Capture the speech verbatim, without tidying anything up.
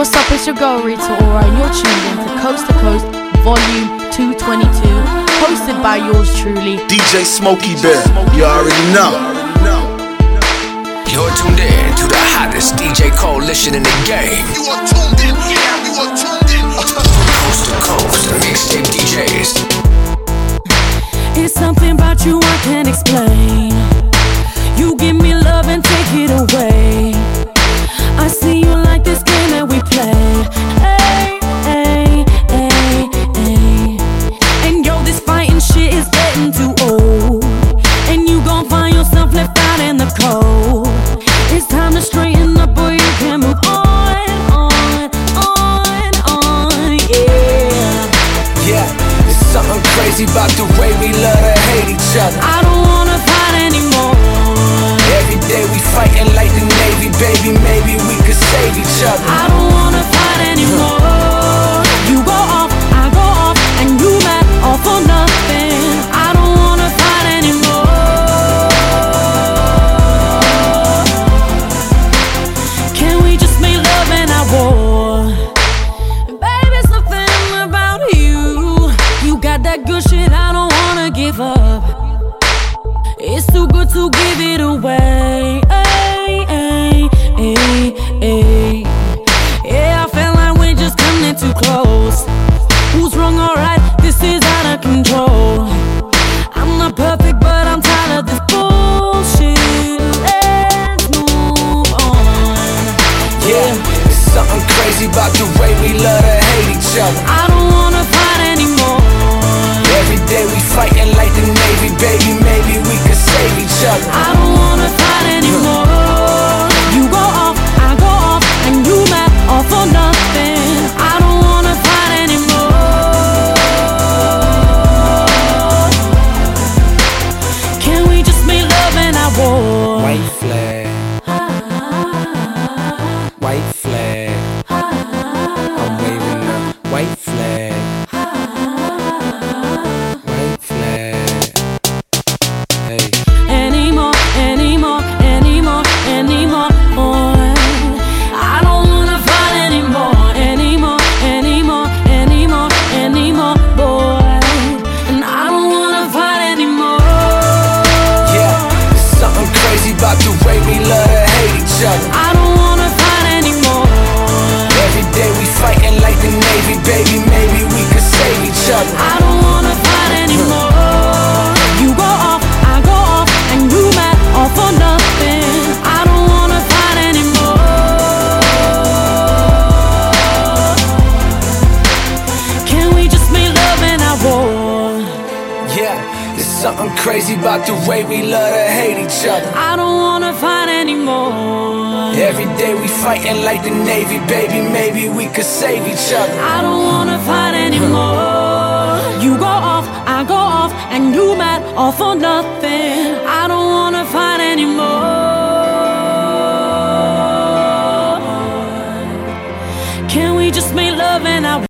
What's up, it's your girl Rita Ora, and you're tuned in to Coast to Coast Volume two twenty-two, hosted by yours truly, D J Smokey Bear. You already know. You're tuned in to the hottest D J coalition in the game. You are tuned in, yeah, you are tuned in. Coast to Coast, mixtape D Js. It's something about you I can't explain. You give me love and take it away. I see you like this game that we play. Hey, hey, hey, hey. And yo, this fighting shit is getting too old. And you gon' find yourself left out in the cold. It's time to straighten up, boy, you can move on, on, on, on, yeah. Yeah, it's something crazy about the way we love to hate each other. I don't wanna fight anymore. Every day we fighting like the Navy, baby, maybe we could save each other. I don't wanna fight anymore. You go off, I go off, and you mad all for nothing. I don't wanna fight anymore. Can we just make love and not war? Baby, something about you. You got that good shit I don't wanna give up. It's too good to give it away. Ay, ay, ay, ay. Yeah, I feel like we're just coming too close. Who's wrong or right? This is out of control. I'm not perfect, but I'm tired of this bullshit. Let's move on. Yeah, it's something crazy about the way we love to hate each other. I don't wanna fight anymore. Every day we fighting like the Navy, baby, maybe we could save each other. I don't wanna fight anymore. You go off, I go off, and you mad all for nothing. I don't wanna fight anymore. Can we just make love and not war? White flag, white flag. I'm waving the white flag. White flag. Hey. Anymore, anymore, anymore, anymore. I don't wanna fight anymore, anymore, anymore, anymore, anymore, boy. And I don't wanna fight anymore. Yeah, there's something crazy about the way we love to hate each other. I don't wanna fight anymore. Every day we fighting like the Navy, baby, maybe we could save each other. I don't wanna fight anymore. You go off, I go off, and you mad all for nothing. I don't wanna fight anymore. Can we just make love and not war? Yeah, there's something crazy about the way we love to hate each other. I don't wanna fight anymore. Every day we fighting like the Navy, baby, maybe we could save each other. I don't wanna fight anymore. You go off, I go off, and you mad all for nothing. I don't wanna fight anymore.